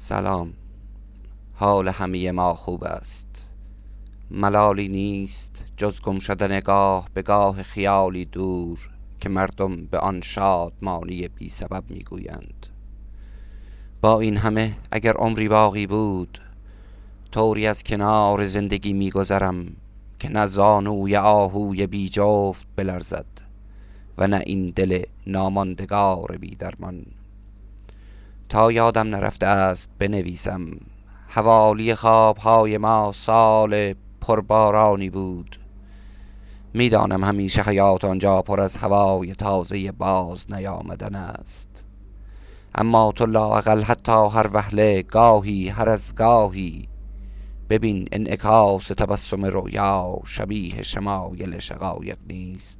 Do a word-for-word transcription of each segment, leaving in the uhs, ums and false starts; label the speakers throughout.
Speaker 1: سلام. حال همه ما خوب است. ملالی نیست جز گم شدن گاه به گاه خیالی دور که مردم به آن شادمانی بی سبب میگویند. با این همه اگر عمری باقی بود، طوری از کنار زندگی میگذرم که نه زانوی آهوی بی جفت بلرزد و نه این دل ناماندگار بی درمان. تا یادم نرفته است بنویسم حوالی خوابهای ما سال پربارانی بود. میدانم همیشه حیات آنجا پر از هوای تازه باز نیامدن است، اما تو لااقل حتی هر وهله گاهی هر از گاهی ببین انعکاس تبسم رویا شبیه شمایل شقایق نیست.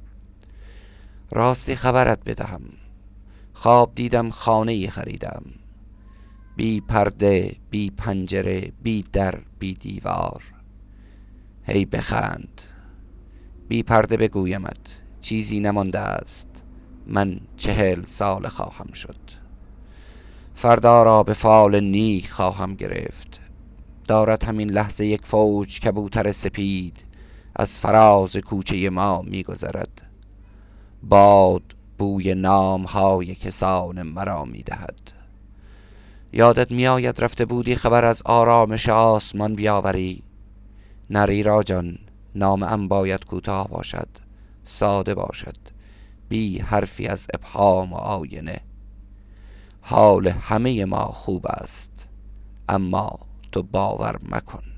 Speaker 1: راستی خبرت بدهم، خواب دیدم خانه‌ای خریدم، بی پرده، بی پنجره، بی در، بی دیوار. هی بخند. بی پرده بگویمت چیزی نمانده است، من چهل سال خواهم شد. فردا را به فال نیک خواهم گرفت. دارد همین لحظه یک فوج کبوتر سپید از فراز کوچه ما میگذرد. باد بوی نام های کسان مرا میدهد. یادت میآید رفته بودی خبر از آرامش آسمان بیاوری؟ نری را جان، نام ام باید کوتاه باشد، ساده باشد، بی حرفی از ابهام و آینه. حال همه ما خوب است، اما تو باور مکن.